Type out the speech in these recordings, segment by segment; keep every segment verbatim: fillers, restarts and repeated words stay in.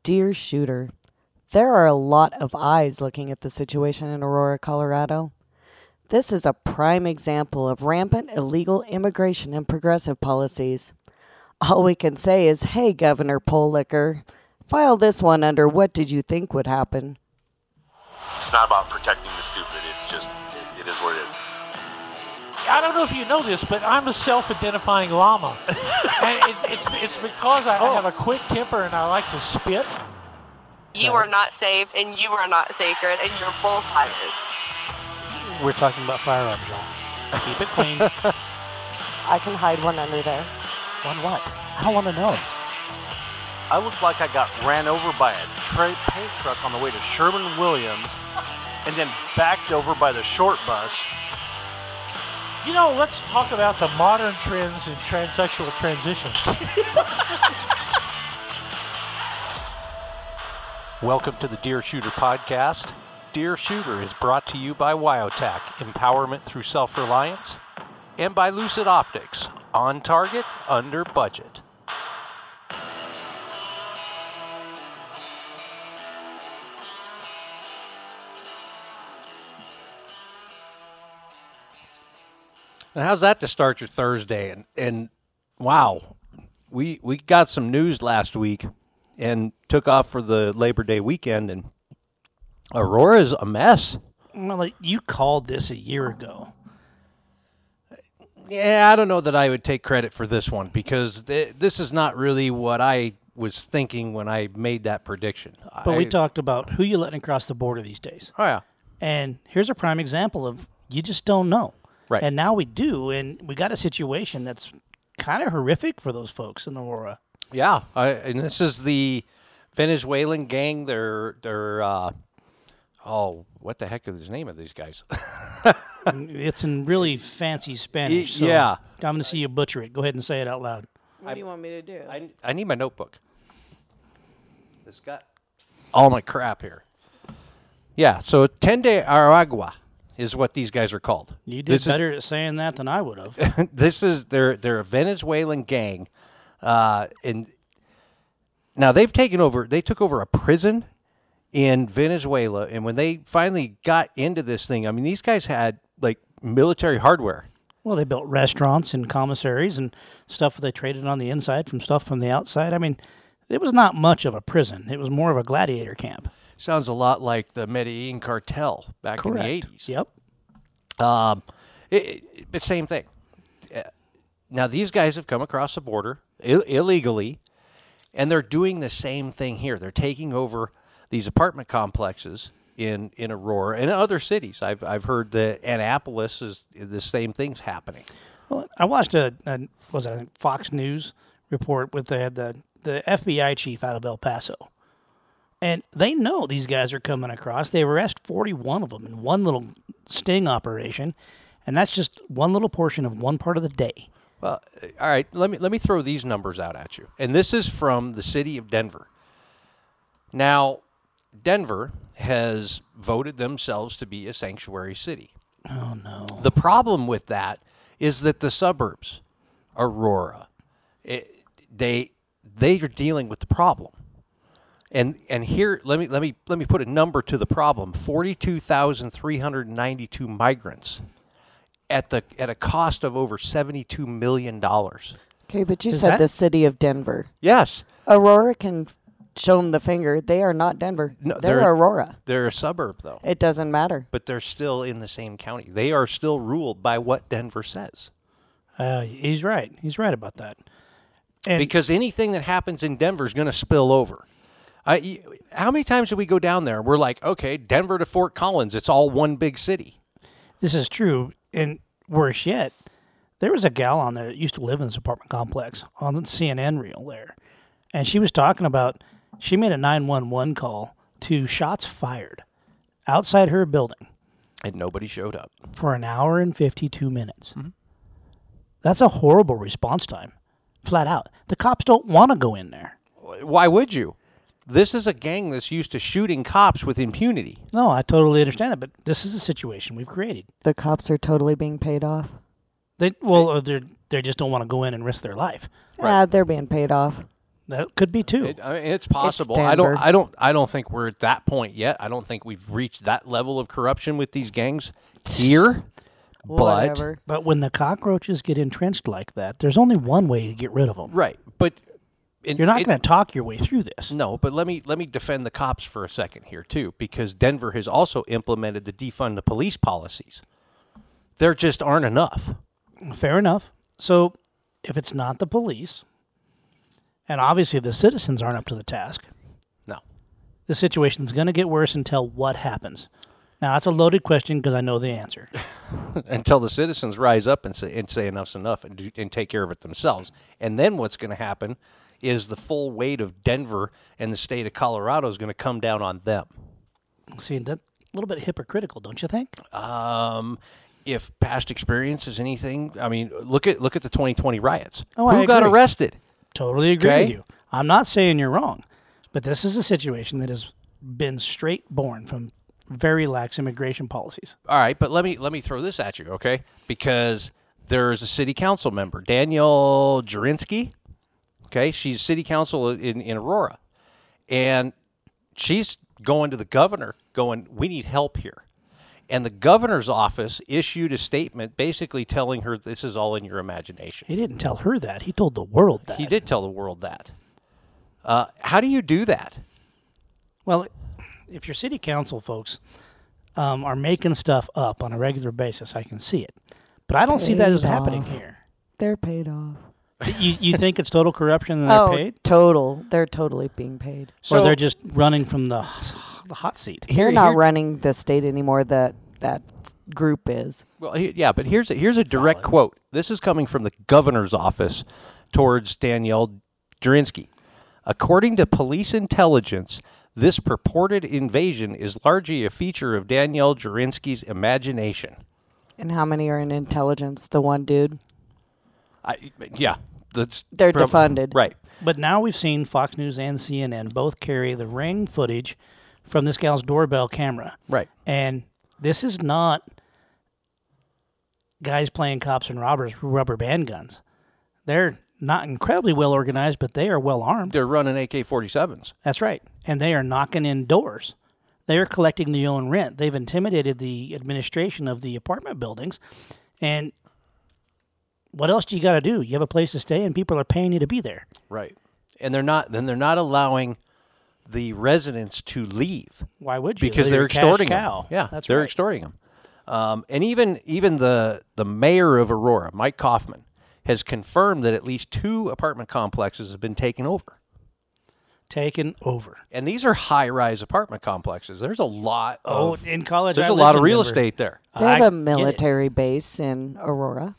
Dear Shooter, there are a lot of eyes looking at the situation in Aurora, Colorado. This is a prime example of rampant illegal immigration and progressive policies. All we can say is, hey, Governor Pollicker, file this one under what did you think would happen? It's not about protecting the stupid. It's just, it, it is what it is. I don't know if you know this, but I'm a self-identifying llama. And it, it's, it's because I, Oh. I have a quick temper and I like to spit. You are not safe, and you are not sacred, and you're both liars. We're talking about firearms, y'all. Keep it clean. I can hide one under there. On what? I don't want to know. I looked like I got ran over by a tra- paint truck on the way to Sherwin-Williams and then backed over by the short bus. You know, let's talk about the modern trends in transsexual transitions. Welcome to the Deer Shooter podcast. Deer Shooter is brought to you by Wyotac, empowerment through self-reliance, and by Lucid Optics, on target, under budget. And how's that to start your Thursday? And and wow, we we got some news last week and took off for the Labor Day weekend, and Aurora's a mess. Well, like, you called this a year ago. Yeah, I don't know that I would take credit for this one because th- this is not really what I was thinking when I made that prediction. But I, we talked about who you're letting across the border these days. Oh yeah, And here's a prime example of you just don't know. Right. And now we do, and we got a situation that's kind of horrific for those folks in Aurora. yeah. I, and this is the Venezuelan gang. They're they're uh, oh, what the heck is the name of these guys? It's in really fancy Spanish. So Yeah. I'm going to see you butcher it. Go ahead and say it out loud. What do you want me to do? I, I need my notebook. It's got all my crap here. Yeah, so Tende Aragua is what these guys are called. You did This is- better at saying that than I would have. this is they're they're a Venezuelan gang, uh, and now they've taken over. They took over a prison in Venezuela, and when they finally got into this thing, I mean, these guys had like military hardware. Well, they built restaurants and commissaries and stuff that they traded on the inside from stuff from the outside. I mean, it was not much of a prison. It was more of a gladiator camp. Sounds a lot like the Medellin cartel back in the eighties. Yep. Um, it, it, but same thing. Uh, Now these guys have come across the border Ill- illegally, and they're doing the same thing here. They're taking over these apartment complexes in, in Aurora and other cities. I've I've heard that Annapolis is the same thing's happening. Well, I watched a, a was it I think Fox News report with the the the F B I chief out of El Paso, and they know these guys are coming across. They arrest forty-one of them in one little sting operation, and that's just one little portion of one part of the day. Well, all right. Let me let me throw these numbers out at you, and this is from the city of Denver. Now, Denver has voted themselves to be a sanctuary city. Oh no! The problem with that is that the suburbs, Aurora, it, they they are dealing with the problem. And and here let me let me let me put a number to the problem. forty-two thousand three hundred ninety-two migrants at the at a cost of over seventy-two million dollars. Okay, but you Is said that- the city of Denver. Yes. Aurora can show them the finger. They are not Denver. No, they're, they're- Aurora. They're a suburb though. It doesn't matter. But they're still in the same county. They are still ruled by what Denver says. Uh, he's right. He's right about that. And Because anything that happens in Denver is going to spill over. I, how many times do we go down there? We're like, okay, Denver to Fort Collins, it's all one big city. this is true. And worse yet, there was a gal on there that used to live in this apartment complex on the C N N reel there, and she was talking about she made a nine one one call to shots fired outside her building And nobody showed up. for an hour and fifty-two minutes. That's a horrible response time, flat out. The cops don't want to go in there. Why would you? This is a gang that's used to shooting cops with impunity. No, I totally understand that, but this is a situation we've created. The cops are totally being paid off. They well, they they just don't want to go in and risk their life. Yeah, they're being paid off. That could be too. It, I mean, it's possible. It's I don't. Denver. I don't. I don't think we're at that point yet. I don't think we've reached that level of corruption with these gangs here. But Whatever. But when the cockroaches get entrenched like that, there's only one way to get rid of them. right. But in- You're not it- going to talk your way through this. No, but let me let me defend the cops for a second here too, because Denver has also implemented the defund the police policies. There just aren't enough. Fair enough. So if it's not the police, and obviously the citizens aren't up to the task, No. the situation's going to get worse until what happens? Now, that's a loaded question because I know the answer. Until the citizens rise up and say and say enough's enough and, do, and take care of it themselves. And then what's going to happen is the full weight of Denver and the state of Colorado is going to come down on them. See, that's a little bit hypocritical, don't you think? Um, if past experience is anything, I mean, look at look at the twenty twenty riots. Oh, Who I got agree. arrested? Totally agree Okay. with you. I'm not saying you're wrong, but this is a situation that has been straight born from very lax immigration policies. All right, but let me let me throw this at you, okay? Because there's a city council member, Danielle Jurinsky. Okay, she's city council in, in Aurora, and she's going to the governor, going, "We need help here." And the governor's office issued a statement basically telling her this is all in your imagination. He didn't tell her that. He told the world that. He did tell the world that. Uh, how do you do that? Well, if your city council folks um, are making stuff up on a regular basis, I can see it. But I don't see that as Paid happening off. here. They're paid off. You, you think it's total corruption and they're oh, paid? total. They're totally being paid. or they're just running from the, the hot seat? They're not running the state anymore. That that group is. Well, he- yeah, but here's a, here's a direct quote. This is coming from the governor's office towards Danielle Jurinsky. According to police intelligence, this purported invasion is largely a feature of Danielle Jurinsky's imagination. And how many are in intelligence? The one dude. I, yeah, that's They're prob- defunded. Right. But now we've seen Fox News and C N N both carry the ring footage from this gal's doorbell camera. Right. And this is not guys playing cops and robbers with rubber band guns. They're not incredibly well organized, but they are well armed. They're running A K forty-sevens. That's right. And they are knocking in doors. They are collecting their own rent. They've intimidated the administration of the apartment buildings. And what else do you got to do? You have a place to stay and people are paying you to be there. Right. And they're not then they're not allowing the residents to leave Why would you? because They're they're your cash extorting cow. them. Yeah, That's they're right. extorting them. Um, and even even the the mayor of Aurora, Mike Kaufman, has confirmed that at least two apartment complexes have been taken over. Taken over. And these are high-rise apartment complexes. There's a lot Oh, of in college, there's I a lived lot of in real Denver. estate there. They I have a get it. military base in Aurora.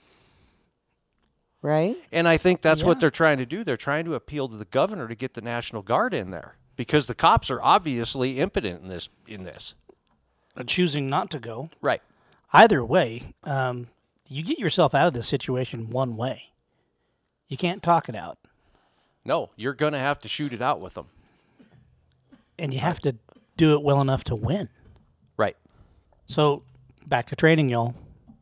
Right? And I think that's what Yeah. they're trying to do. They're trying to appeal to the governor to get the National Guard in there because the cops are obviously impotent in this in this. Or choosing not to go. Right. Either way, um, you get yourself out of this situation one way. You can't talk it out. No, you're going to have to shoot it out with them. And you have to do it well enough to win. Right. So, back to training, y'all.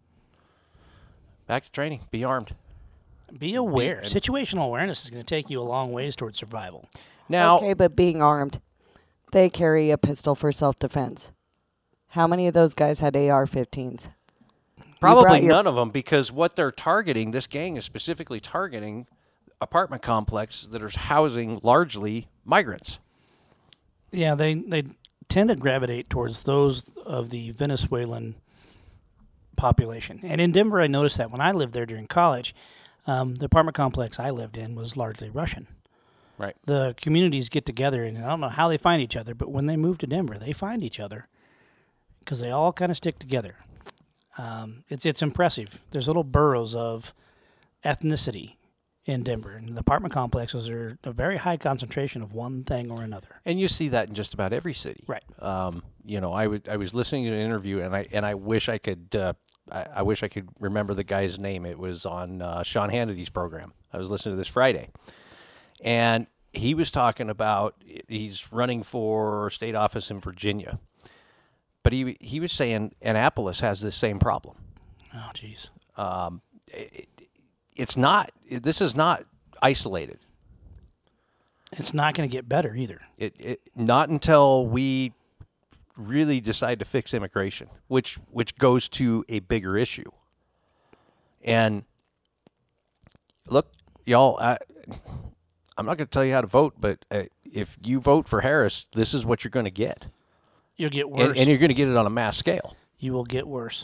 Back to training. Be armed. Be aware. and- Situational awareness is going to take you a long ways towards survival. Now, Okay, but being armed, they carry a pistol for self-defense. How many of those guys had A R fifteens? probably brought your- none of them because what they're targeting, this gang is specifically targeting apartment complexes that are housing largely migrants. Yeah, they, they tend to gravitate towards those of the Venezuelan population. And in Denver, I noticed that when I lived there during college, um, the apartment complex I lived in was largely Russian. Right. The communities get together, and I don't know how they find each other, but when they move to Denver, they find each other because they all kind of stick together. Um, it's it's impressive. There's little boroughs of ethnicity in Denver, and the apartment complexes are a very high concentration of one thing or another. And you see that in just about every city. Right. Um, you know, I was I was listening to an interview, and I and I wish I could uh, I, I wish I could remember the guy's name. It was on uh, Sean Hannity's program. I was listening to this Friday, and he was talking about he's running for state office in Virginia, but he he was saying Annapolis has this same problem. Oh, jeez. It, it's not. This is not isolated. It's not going to get better either. It, it not until we really decide to fix immigration, which which goes to a bigger issue. And look, y'all, I, I'm not going to tell you how to vote, but uh, if you vote for Harris, this is what you're going to get. You'll get worse. And, and you're going to get it on a mass scale. You will get worse.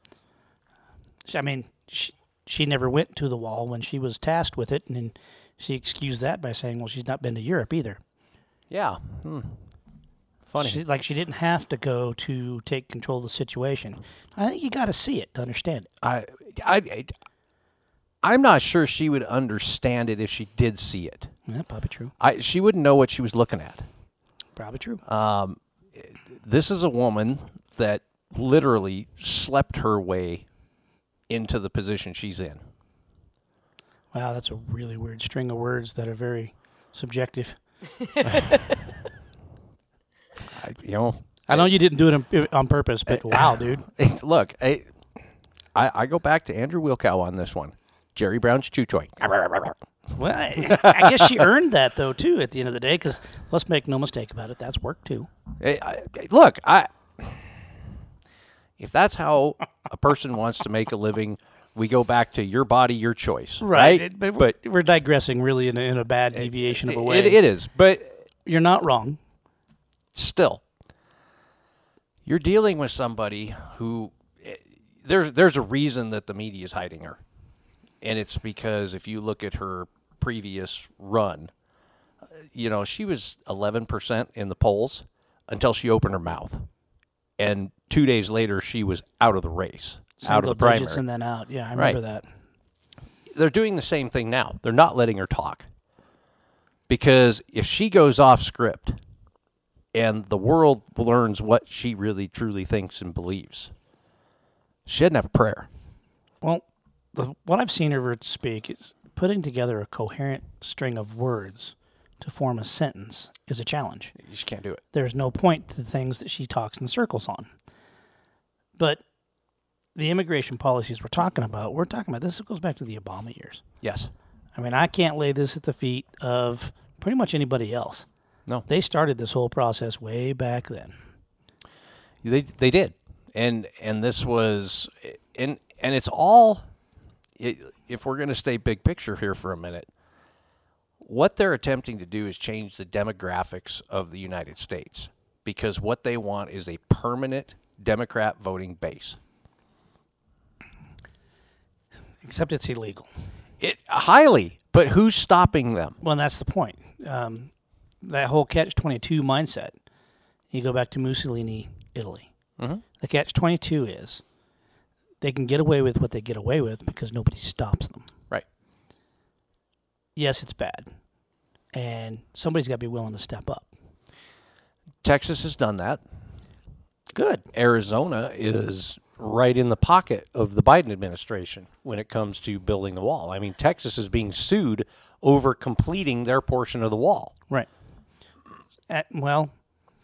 I mean, she, she never went to the wall when she was tasked with it, and then she excused that by saying, well, she's not been to Europe either. Yeah. Hmm. Funny. She, like, she didn't have to go to take control of the situation. I think you got to see it to understand it. I, I, I'm not sure she would understand it if she did see it. Yeah, probably true. I, she wouldn't know what she was looking at. Probably true. Um, this is a woman that literally slept her way into the position she's in. Wow, that's a really weird string of words that are very subjective. I, you know, I know you didn't do it on, on purpose, but wow, dude. Look, I, I, I go back to Andrew Wilkow on this one. Jerry Brown's Chew Toy. Well, I, I guess she earned that, though, too, at the end of the day, because let's make no mistake about it, that's work, too. Hey, I, look, I, if that's how a person wants to make a living, we go back to your body, your choice. Right. It, but, but we're digressing really in a, in a bad deviation it, of a way. It, it is, but you're not wrong. Still, you're dealing with somebody who there's there's a reason that the media is hiding her, and it's because if you look at her previous run, you know, she was eleven percent in the polls until she opened her mouth, and two days later she was out of the race, Some out of the primary, and then out. Yeah, I remember right. that. They're doing the same thing now. They're not letting her talk because if she goes off script and the world learns what she really truly thinks and believes, she doesn't have a prayer. Well, the, what I've seen her speak is putting together a coherent string of words to form a sentence is a challenge. You just can't do it. There's no point to the things that she talks in circles on. But the immigration policies we're talking about, we're talking about, this goes back to the Obama years. Yes. I mean, I can't lay this at the feet of pretty much anybody else. No. They started this whole process way back then. They they did. And and this was and and it's all it, if we're going to stay big picture here for a minute, what they're attempting to do is change the demographics of the United States because what they want is a permanent Democrat voting base. Except it's illegal. It highly, but who's stopping them? Well, that's the point. Um, that whole catch twenty-two mindset. You go back to Mussolini, Italy. Mm-hmm. The catch twenty-two is they can get away with what they get away with because nobody stops them. Right. Yes, it's bad. And somebody's got to be willing to step up. Texas has done that. Good. Arizona is right in the pocket of the Biden administration when it comes to building the wall. I mean, Texas is being sued over completing their portion of the wall. Right. At, well,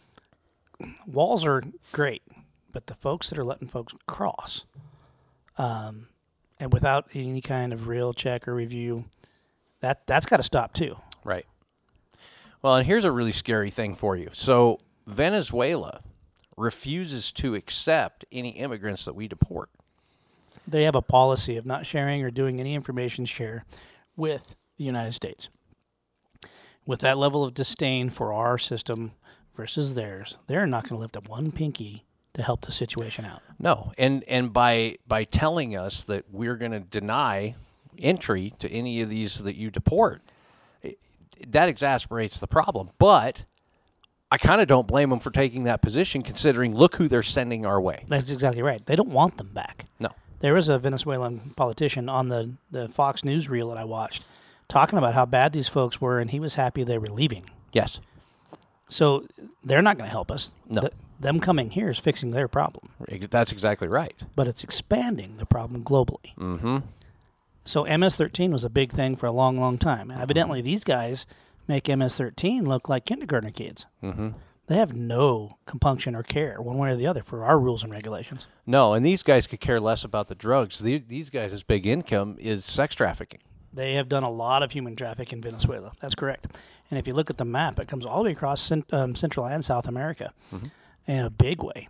walls are great, but the folks that are letting folks cross, um, and without any kind of real check or review, that, that's got to stop too. Right. Well, and here's a really scary thing for you. So Venezuela refuses to accept any immigrants that we deport. They have a policy of not sharing or doing any information share with the United States. With that level of disdain for our system versus theirs, they're not going to lift up one pinky to help the situation out. No, and and by by telling us that we're going to deny entry to any of these that you deport, it, that exasperates the problem. But I kind of don't blame them for taking that position, considering look who they're sending our way. That's exactly right. They don't want them back. No. There was a Venezuelan politician on the, the Fox News reel that I watched talking about how bad these folks were, and he was happy they were leaving. Yes. So they're not going to help us. No. The, them coming here is fixing their problem. That's exactly right. But it's expanding the problem globally. Mm-hmm. So M S thirteen was a big thing for a long, long time. Evidently, these guys make M S thirteen look like kindergartner kids. Mm-hmm. They have no compunction or care one way or the other for our rules and regulations. No, and these guys could care less about the drugs. The, these guys' big income is sex trafficking. They have done a lot of human traffic in Venezuela. That's correct. And if you look at the map, it comes all the way across cent- um, Central and South America mm-hmm. in a big way.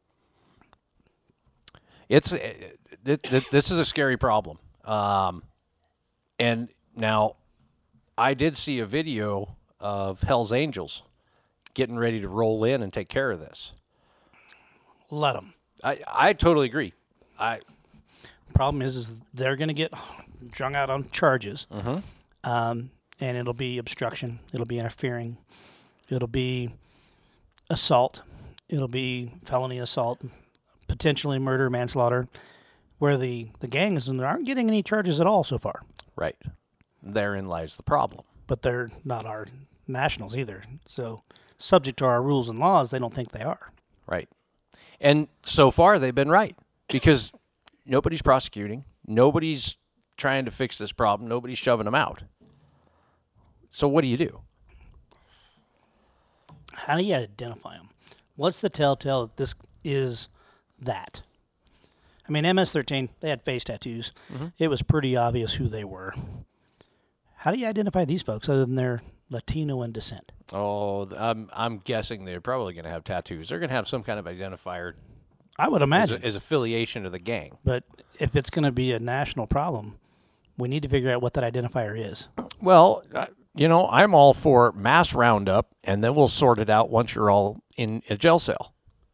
It's it, it, this is a scary problem. Um, and now, I did see a video of Hell's Angels getting ready to roll in and take care of this. Let them. I, I totally agree. I problem is, is they're going to get drung out on charges, mm-hmm. um, and it'll be obstruction, it'll be interfering, it'll be assault, it'll be felony assault, potentially murder, manslaughter, where the, the gangs aren't getting any charges at all so far. Right. Therein lies the problem. But they're not our nationals either. So subject to our rules and laws, they don't think they are. Right. And so far, they've been right because nobody's prosecuting. Nobody's trying to fix this problem. Nobody's shoving them out. So what do you do? How do you identify them? What's the telltale that this is that? I mean, M S thirteen, they had face tattoos. Mm-hmm. It was pretty obvious who they were. How do you identify these folks other than they're Latino in descent? Oh, I'm I'm guessing they're probably going to have tattoos. They're going to have some kind of identifier. I would imagine. As, a, as affiliation to the gang. But if it's going to be a national problem, we need to figure out what that identifier is. Well, uh, you know, I'm all for mass roundup, and then we'll sort it out once you're all in a jail cell.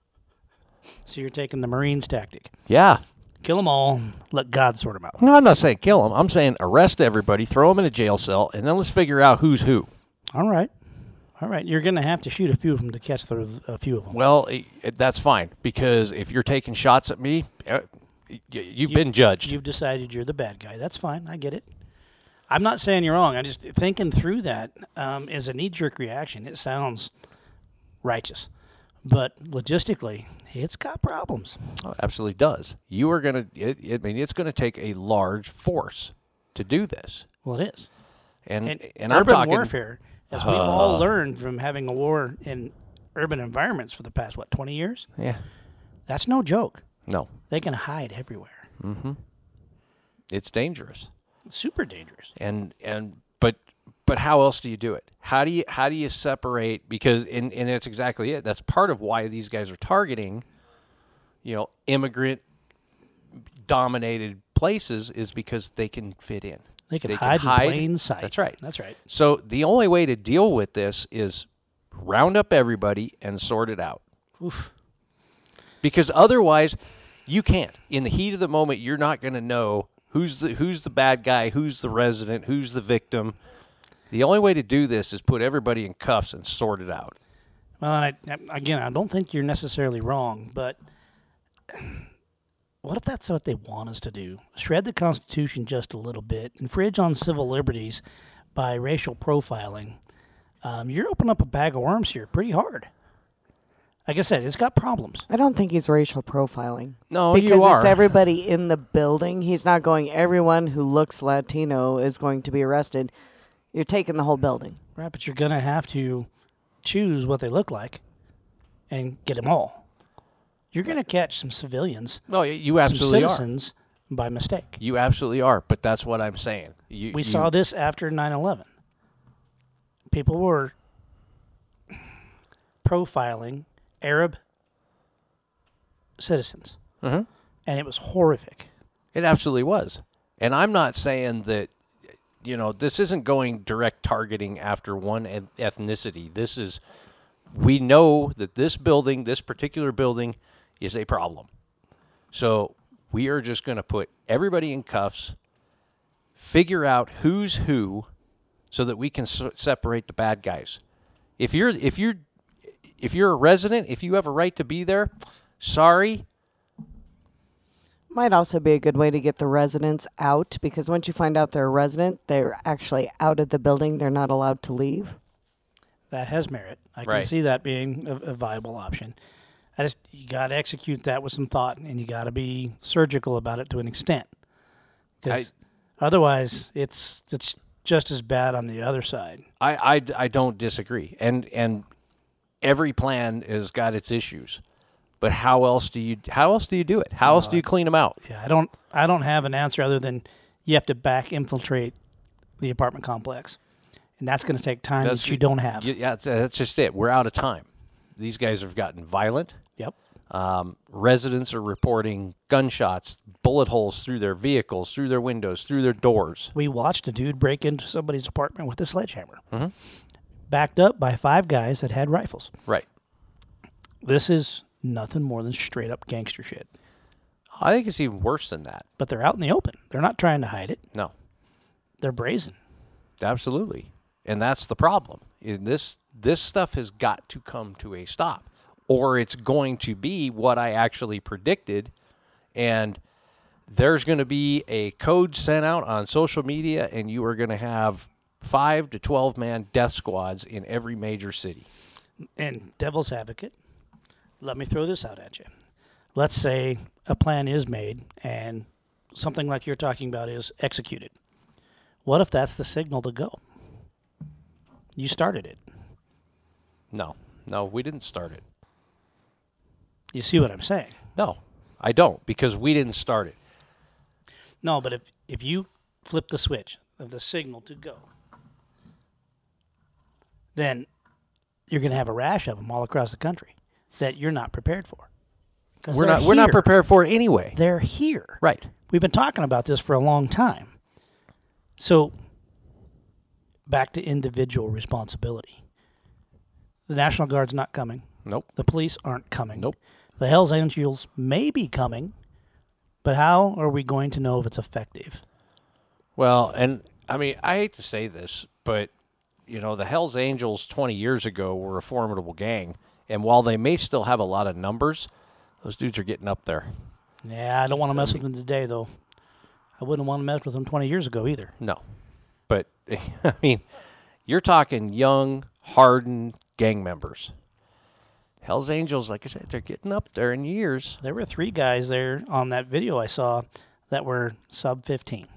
So you're taking the Marines tactic. Yeah. Kill them all, let God sort them out. No, I'm not saying kill them. I'm saying arrest everybody, throw them in a jail cell, and then let's figure out who's who. All right. All right. You're going to have to shoot a few of them to catch the, a few of them. Well, it, it, that's fine, because if you're taking shots at me, uh, y- you've you, been judged. You've decided you're the bad guy. That's fine. I get it. I'm not saying you're wrong. I'm just thinking through that um, as a knee-jerk reaction. It sounds righteous. But logistically, it's got problems. Oh, it absolutely does. You are going to, I mean, it's going to take a large force to do this. Well, it is. And, and, and urban I'm talking warfare, as we've uh, all learned from having a war in urban environments for the past, what, twenty years? Yeah. That's no joke. No. They can hide everywhere. Mm-hmm. It's dangerous. It's super dangerous. And and but but how else do you do it? How do you how do you separate? Because and, and that's exactly it. That's part of why these guys are targeting, you know, immigrant dominated places, is because they can fit in. They can they hide can hide in plain sight. That's right. That's right. So the only way to deal with this is round up everybody and sort it out. Oof. Because otherwise, you can't. In the heat of the moment, you're not going to know who's the who's the bad guy, who's the resident, who's the victim. The only way to do this is put everybody in cuffs and sort it out. Well, and I, again, I don't think you're necessarily wrong, but what if that's what they want us to do? Shred the Constitution just a little bit, infringe on civil liberties by racial profiling. Um, you're opening up a bag of worms here pretty hard. Like I said, it's got problems. I don't think he's racial profiling. No, because you are. It's everybody in the building. He's not going, everyone who looks Latino is going to be arrested. You're taking the whole building. Right, but you're going to have to choose what they look like and get them all. You're going to catch some civilians. No, you absolutely some citizens are. By mistake. You absolutely are, but that's what I'm saying. You, we you, saw this after nine eleven. People were profiling Arab citizens, uh-huh. and it was horrific. It absolutely was. And I'm not saying that, you know, this isn't going direct targeting after one ethnicity. This is, we know that this building, this particular building, is a problem. So we are just going to put everybody in cuffs, figure out who's who, so that we can s- separate the bad guys. If you're if you're if you're a resident, if you have a right to be there, sorry. Might also be a good way to get the residents out, because once you find out they're a resident, they're actually out of the building. They're not allowed to leave. That has merit. I can Right. see that being a, a viable option. I just you got to execute that with some thought, and you got to be surgical about it to an extent. Because otherwise, it's it's just as bad on the other side. I, I, I don't disagree. And and every plan has got its issues. But how else do you how else do you do it? How else do you clean them out? Yeah, I don't I don't have an answer other than you have to back infiltrate the apartment complex. And that's going to take time That's- that you don't have. Yeah, that's, that's just it. We're out of time. These guys have gotten violent. Yep. Um, residents are reporting gunshots, bullet holes through their vehicles, through their windows, through their doors. We watched a dude break into somebody's apartment with a sledgehammer, Mhm. backed up by five guys that had rifles. Right. This is nothing more than straight up gangster shit. I think it's even worse than that. But they're out in the open. They're not trying to hide it. No, They're brazen. absolutely. And that's the problem. In this this stuff has got to come to a stop, or it's going to be what I actually predicted. And there's going to be a code sent out on social media, and you are going to have five to twelve man death squads in every major city. And devil's advocate, let me throw this out at you. Let's say a plan is made and something like you're talking about is executed. What if that's the signal to go? You started it. No, no, we didn't start it. You see what I'm saying? No, I don't, because we didn't start it. No, but if, if you flip the switch of the signal to go, then you're going to have a rash of them all across the country that you're not prepared for. 'Cause We're they're not. We're not here. prepared for it anyway. They're here. Right. We've been talking about this for a long time. So, back to individual responsibility. The National Guard's not coming. Nope. The police aren't coming. Nope. The Hells Angels may be coming, but how are we going to know if it's effective? Well, and I mean, I hate to say this, but you know, the Hells Angels twenty years ago were a formidable gang, and while they may still have a lot of numbers, those dudes are getting up there. Yeah, I don't want to mess with them today, though. I wouldn't want to mess with them twenty years ago either. No, but I mean, you're talking young, hardened gang members. Hells Angels, like I said, they're getting up there in years. There were three guys there on that video I saw that were sub fifteen.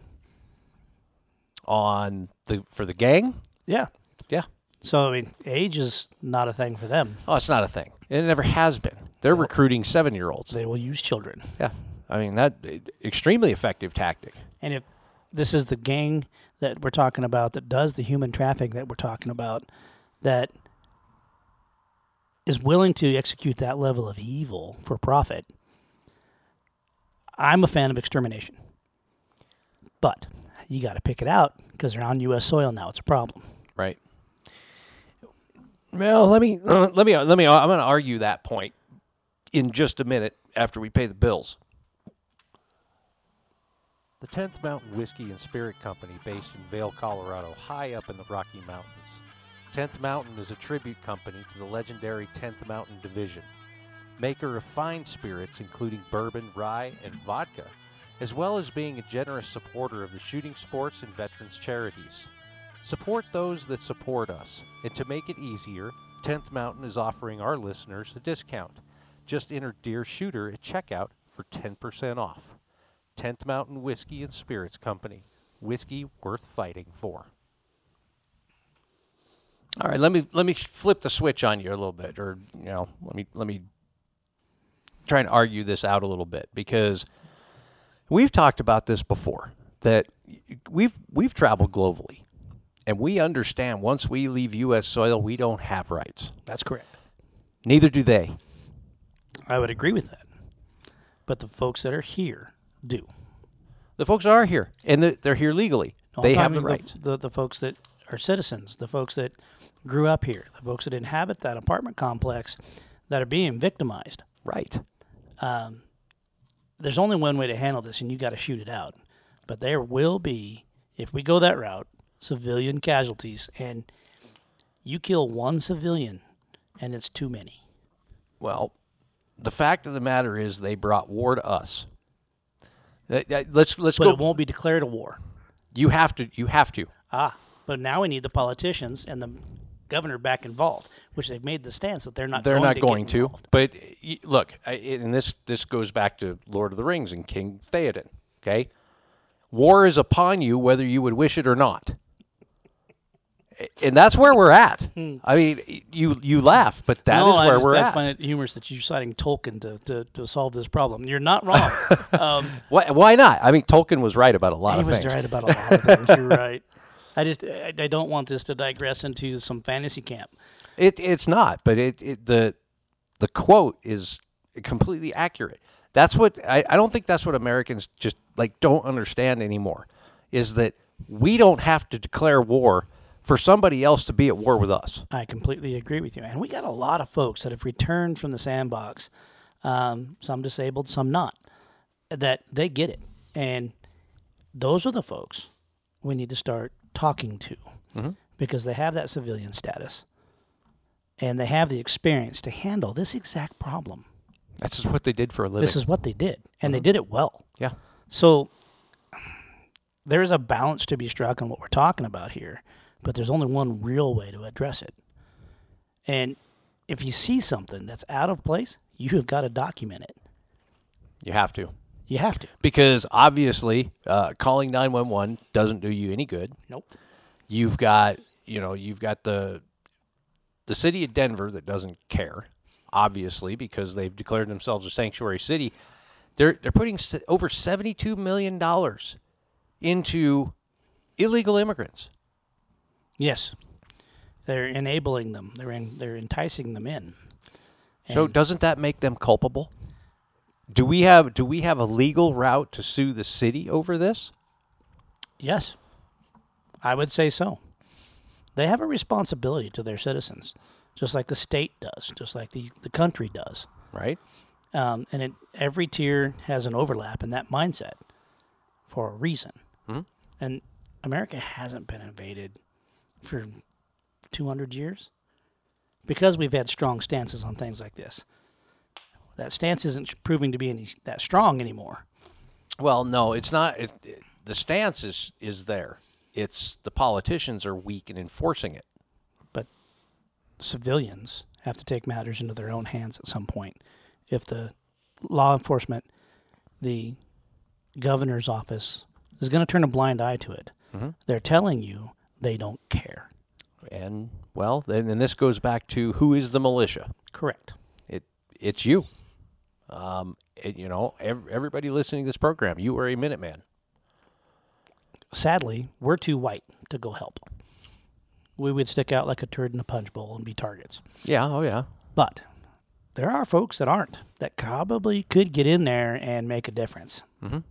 On the for the gang, Yeah. yeah. So, I mean, age is not a thing for them. Oh, it's not a thing. It never has been. They're recruiting seven-year-olds. They will use children. Yeah, I mean that extremely effective tactic. And if this is the gang that we're talking about that does the human trafficking that we're talking about, that is willing to execute that level of evil for profit, I'm a fan of extermination. But you got to pick it out because they're on U S soil now. It's a problem. Right. Well, let me uh, let me let me. I'm going to argue that point in just a minute after we pay the bills. The tenth Mountain Whiskey and Spirit Company, based in Vail, Colorado, high up in the Rocky Mountains. tenth Mountain is a tribute company to the legendary tenth Mountain Division, maker of fine spirits including bourbon, rye, and vodka, as well as being a generous supporter of the shooting sports and veterans charities. Support those that support us, and to make it easier, tenth Mountain is offering our listeners a discount. Just enter Dear Shooter at checkout for ten percent off. tenth Mountain Whiskey and Spirits Company. Whiskey worth fighting for. All right, let me let me flip the switch on you a little bit, or you know, let me let me try and argue this out a little bit, because we've talked about this before, that we've we've traveled globally, and we understand once we leave U S soil, we don't have rights. That's correct. Neither do they. I would agree with that. But the folks that are here do. The folks are here, and the, they're here legally. No, they I'm have the talking rights. The, the, the folks that are citizens, the folks that grew up here, the folks that inhabit that apartment complex that are being victimized. Right. Um, there's only one way to handle this, and you got to shoot it out. But there will be, if we go that route, civilian casualties, and you kill one civilian, and it's too many. Well, the fact of the matter is they brought war to us. That- that- Let's let's But go. it won't be declared a war. You have to. You have to. Ah, but now we need the politicians and the governor back involved, which they've made the stance that they're not. They're going not to going get to. involved. But y- look, I- and this this goes back to Lord of the Rings and King Theoden. Okay, war is upon you whether you would wish it or not, and that's where we're at. I mean, you you laugh, but that is no, I where just, we're I at. find it humorous that you're citing Tolkien to, to, to solve this problem. You're not wrong. um, Why, why not? I mean, Tolkien was right about a lot he of was things. right about a lot of things. You're right. I just I, I don't want this to digress into some fantasy camp. It it's not, but it, it the the quote is completely accurate. That's what I, I don't think that's what Americans just like don't understand anymore. Is that we don't have to declare war for somebody else to be at war with us. I completely agree with you. And we got a lot of folks that have returned from the sandbox, um, some disabled, some not, that they get it. And those are the folks we need to start talking to mm-hmm. because they have that civilian status and they have the experience to handle this exact problem. That's just what they did for a living. This is what they did, and mm-hmm. they did it well. Yeah. So there's a balance to be struck on what we're talking about here. But there's only one real way to address it. And if you see something that's out of place, you have got to document it. You have to. You have to. Because obviously, uh, calling nine one one doesn't do you any good. Nope. You've got, you know, you've got the the city of Denver that doesn't care, obviously, because they've declared themselves a sanctuary city. They're they're putting over seventy-two million dollars into illegal immigrants. Yes, they're enabling them. They're in, they're enticing them in. And so doesn't that make them culpable? Do we have do we have a legal route to sue the city over this? Yes, I would say so. They have a responsibility to their citizens, just like the state does, just like the, the country does. Right. Um, and it, every tier has an overlap in that mindset for a reason. Mm-hmm. And America hasn't been invaded for two hundred years because we've had strong stances on things like this. That stance isn't proving to be any that strong anymore. Well, no, it's not. It, it, the stance is, is there. It's the politicians are weak in enforcing it. But civilians have to take matters into their own hands at some point. If the law enforcement, the governor's office is going to turn a blind eye to it, mm-hmm. they're telling you they don't care. And, well, then, then this goes back to who is the militia? Correct. It It's you. Um, it, you know, every, everybody listening to this program, you are a Minuteman. Sadly, we're too white to go help. We would stick out like a turd in a punch bowl and be targets. Yeah, oh yeah. But there are folks that aren't, that probably could get in there and make a difference. Mm-hmm.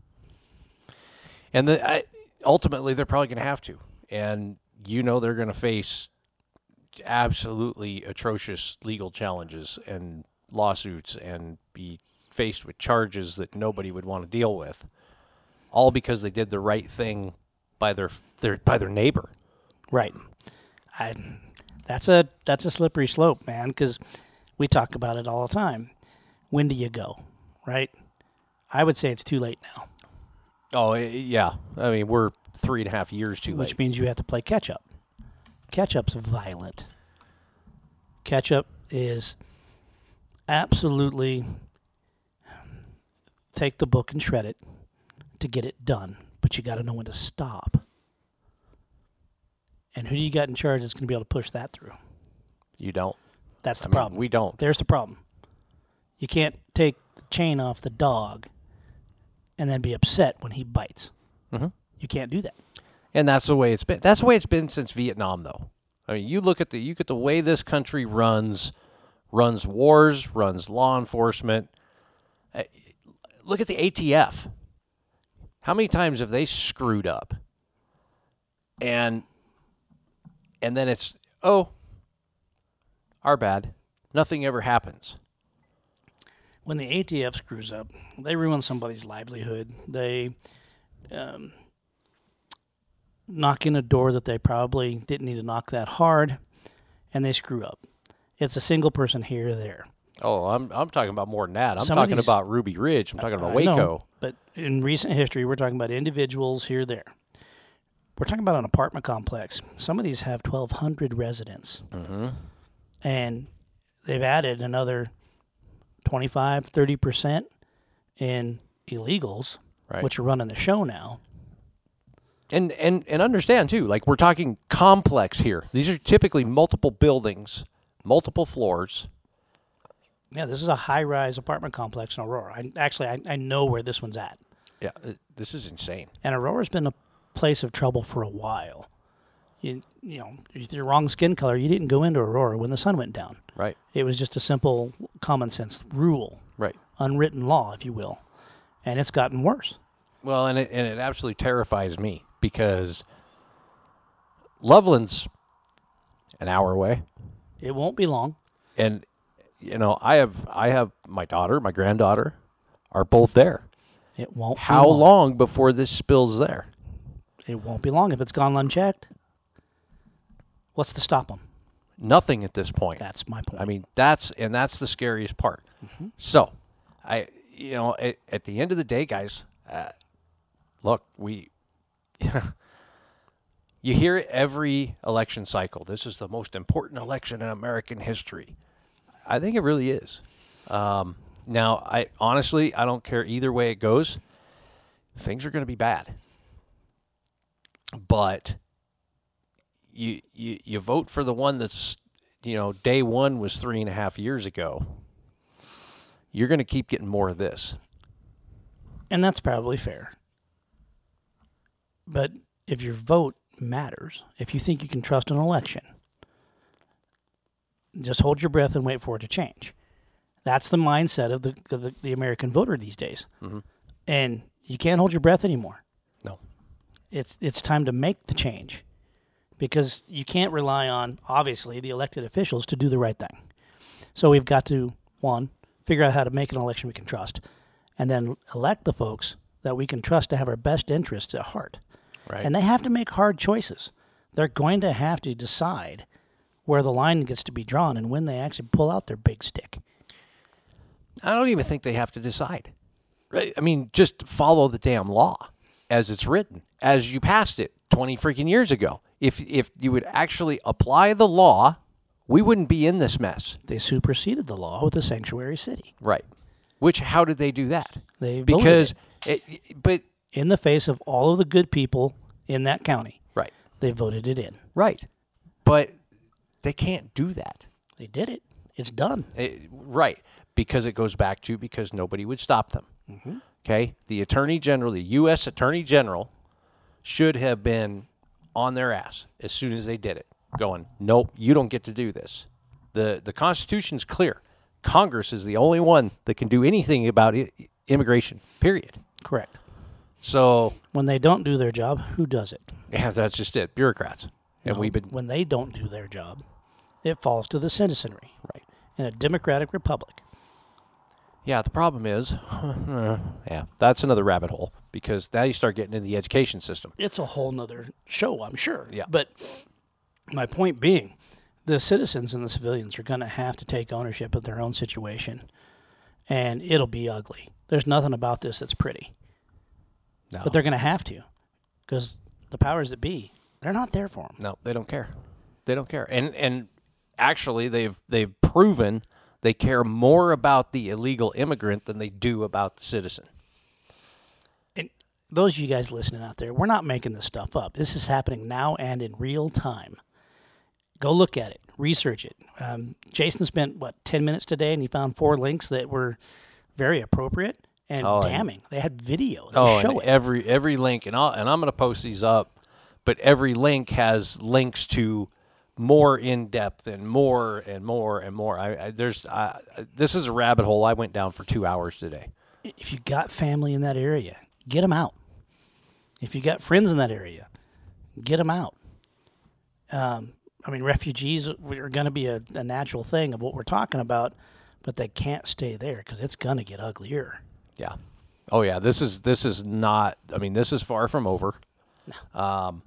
And the, I, ultimately, they're probably going to have to. And you know they're going to face absolutely atrocious legal challenges and lawsuits and be faced with charges that nobody would want to deal with, all because they did the right thing by their their by their neighbor. Right. I. That's a that's a slippery slope, man. Because we talk about it all the time. When do you go? Right. I would say it's too late now. Oh yeah. I mean, we're three and a half years too late. Which means you have to play catch up. Catch up's violent. Catch up is absolutely take the book and shred it to get it done, but you got to know when to stop. And who do you got in charge that's going to be able to push that through? You don't. That's the I mean, problem. we don't. There's the problem. You can't take the chain off the dog and then be upset when he bites. Mm-hmm. You can't do that. And that's the way it's been. That's the way it's been since Vietnam, though. I mean, you look at the you get the way this country runs, runs wars, runs law enforcement. Look at the A T F. How many times have they screwed up? And and then it's, oh, our bad. Nothing ever happens. When the A T F screws up, they ruin somebody's livelihood. They um, knock in a door that they probably didn't need to knock that hard, and they screw up. It's a single person here or there. Oh, I'm I'm talking about more than that. I'm Some of talking these- about Ruby Ridge. I'm talking about I Waco. know, but in recent history, we're talking about individuals here or there. We're talking about an apartment complex. Some of these have twelve hundred residents. Mm-hmm. And they've added another twenty-five, thirty percent in illegals, Right. which are running the show now. And, and and understand, too, like we're talking complex here. These are typically multiple buildings, multiple floors. Yeah, this is a high-rise apartment complex in Aurora. I, actually, I, I know where this one's at. Yeah, uh, this is insane. And Aurora's been a place of trouble for a while. You, you know, with your wrong skin color, you didn't go into Aurora when the sun went down. Right. It was just a simple common sense rule, Right. unwritten law, if you will. And it's gotten worse. Well, and it, and it absolutely terrifies me because Loveland's an hour away. It won't be long. And, you know, I have I have my daughter, my granddaughter are both there. It won't How be long. long before this spills there? It won't be long if it's gone unchecked. What's to stop them? Nothing at this point. That's my point. I mean, that's and that's the scariest part. Mm-hmm. So, I, you know, at, at the end of the day, guys, uh, look, we, you hear it every election cycle. This is the most important election in American history. I think it really is. Um, now, I honestly, I don't care either way it goes. Things are going to be bad, but you you you vote for the one that's, you know, day one was three and a half years ago. You're going to keep getting more of this. And that's probably fair. But if your vote matters, if you think you can trust an election, just hold your breath and wait for it to change. That's the mindset of the the, the American voter these days. Mm-hmm. And you can't hold your breath anymore. No. It's it's time to make the change. Because you can't rely on, obviously, the elected officials to do the right thing. So we've got to, one, figure out how to make an election we can trust, and then elect the folks that we can trust to have our best interests at heart. Right. And they have to make hard choices. They're going to have to decide where the line gets to be drawn and when they actually pull out their big stick. I don't even think they have to decide. Right? I mean, just follow the damn law as it's written, as you passed it twenty freaking years ago. If if you would actually apply the law, we wouldn't be in this mess. They superseded the law with the sanctuary city. Right. Which, how did they do that? They voted because, it, but in the face of all of the good people in that county. Right. They voted it in. Right. But they can't do that. They did it. It's done. It, right. Because it goes back to because nobody would stop them. Mm-hmm. Okay? The Attorney General, the U S Attorney General, should have been on their ass as soon as they did it, going, nope, you don't get to do this. The The Constitution's clear. Congress is the only one that can do anything about I- immigration, period. Correct. So, When they don't do their job, who does it? yeah, that's just it. Bureaucrats. And No, we've been, when they don't do their job, it falls to the citizenry. right. In a democratic republic. Yeah, the problem is, yeah, that's another rabbit hole because now you start getting into the education system. It's a whole nother show, I'm sure. Yeah. But my point being, the citizens and the civilians are going to have to take ownership of their own situation, and it'll be ugly. There's nothing about this that's pretty. No. But they're going to have to, because the powers that be, they're not there for them. No, they don't care. They don't care. And and actually, they've they've proven they care more about the illegal immigrant than they do about the citizen. And those of you guys listening out there, we're not making this stuff up. This is happening now and in real time. Go look at it. Research it. Um, Jason spent, what, ten minutes today, and he found four links that were very appropriate and Oh, and- damning. They had video. They Oh, show and it. every every link, and I'll, and I'm going to post these up, but every link has links to more in depth and more and more and more. I, I there's I, this is a rabbit hole I went down for two hours today. If you got family in that area, get them out. If you got friends in that area, get them out. Um, I mean, refugees are going to be a, a natural thing of what we're talking about, but they can't stay there because it's going to get uglier. Yeah. Oh yeah. This is this is not. I mean, this is far from over. No. Um.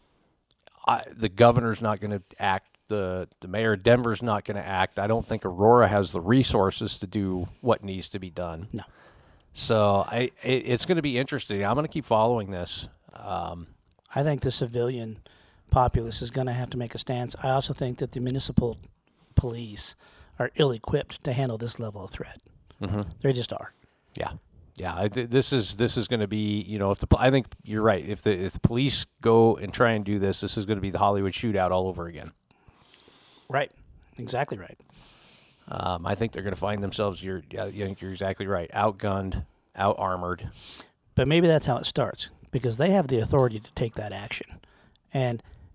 I, the governor's not going to act. The the mayor of Denver's not going to act. I don't think Aurora has the resources to do what needs to be done. No. So I it, it's going to be interesting. I'm going to keep following this. Um, I think the civilian populace is going to have to make a stance. I also think that the municipal police are ill-equipped to handle this level of threat. Mm-hmm. They just are. Yeah, yeah. I, th- this is this is going to be, you know, if the pol- I think you're right. If the if the police go and try and do this, this is going to be the Hollywood shootout all over again. Right. Exactly right. Um, I think they're going to find themselves. You're, yeah, I think you're exactly right. Outgunned, out armored. But maybe that's how it starts because they have the authority to take that action. And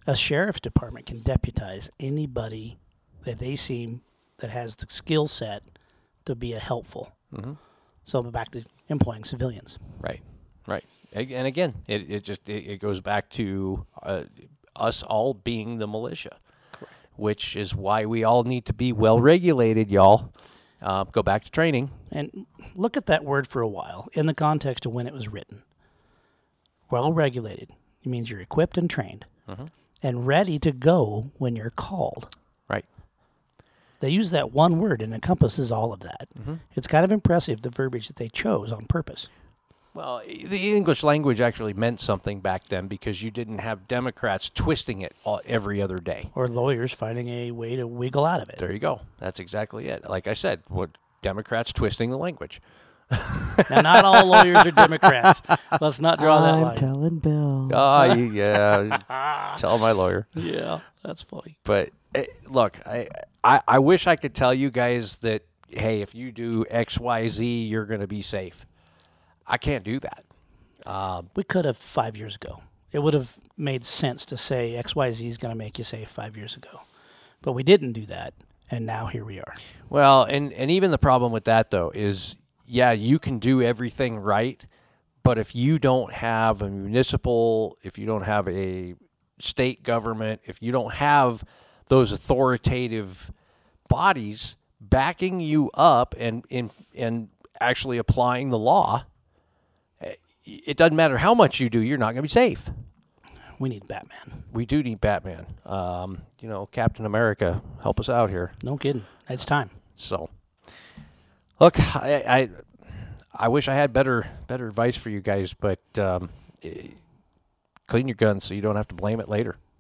a sheriff's department can deputize anybody that they seem that has the skill set to be a helpful. Mm-hmm. So back to employing civilians. Right, right. A- And again, it, it just it, it goes back to uh, us all being the militia, which is why we all need to be well regulated, y'all. Uh, go back to training. And look at that word for a while in the context of when it was written. Well regulated. It means you're equipped and trained Mhm. and ready to go when you're called. Right. They use that one word and encompasses all of that. Mhm. It's kind of impressive, the verbiage that they chose on purpose. Well, the English language actually meant something back then because you didn't have Democrats twisting it all, every other day. Or lawyers finding a way to wiggle out of it. There you go. That's exactly it. Like I said, what Democrats twisting the language. Now, not all lawyers are Democrats. Let's not draw that I'm line. telling Bill. Ah, you- yeah. Tell my lawyer. Yeah, that's funny. But eh, look, I, I I wish I could tell you guys that, hey, if you do X, Y, Z, you're going to be safe. I can't do that. Um, We could have five years ago. It would have made sense to say X Y Z is going to make you safe five years ago. But we didn't do that, and now here we are. well, and, and even the problem with that, though, is, yeah, you can do everything right, but if you don't have a municipal, if you don't have a state government, if you don't have those authoritative bodies backing you up and and, and actually applying the law, it doesn't matter how much you do, you're not going to be safe. We need Batman. We do need Batman. Um, you know, Captain America, help us out here. No kidding. It's time. So, look, I, I, I wish I had better better advice for you guys, but um, eh, clean your guns so you don't have to blame it later.